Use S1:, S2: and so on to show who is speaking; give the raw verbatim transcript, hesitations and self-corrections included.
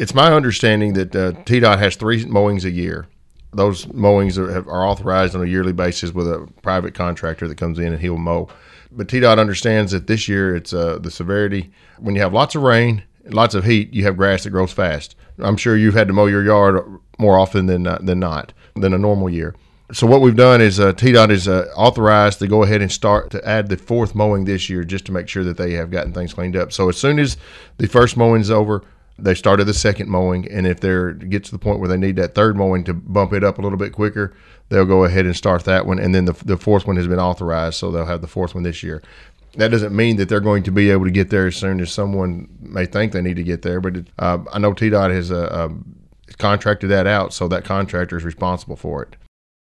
S1: It's my understanding that uh, T DOT has three mowings a year. Those mowings are, are authorized on a yearly basis with a private contractor that comes in and he'll mow. But T DOT understands that this year it's uh, the severity. When you have lots of rain, lots of heat, you have grass that grows fast. I'm sure you've had to mow your yard more often than uh, than not, than a normal year. So what we've done is uh, T DOT is uh, authorized to go ahead and start to add the fourth mowing this year just to make sure that they have gotten things cleaned up. So as soon as the first mowing's over, they started the second mowing, and if they get to the point where they need that third mowing to bump it up a little bit quicker, they'll go ahead and start that one, and then the, the fourth one has been authorized, so they'll have the fourth one this year. That doesn't mean that they're going to be able to get there as soon as someone may think they need to get there, but it, uh, I know T DOT has uh, uh, contracted that out, so that contractor is responsible for it.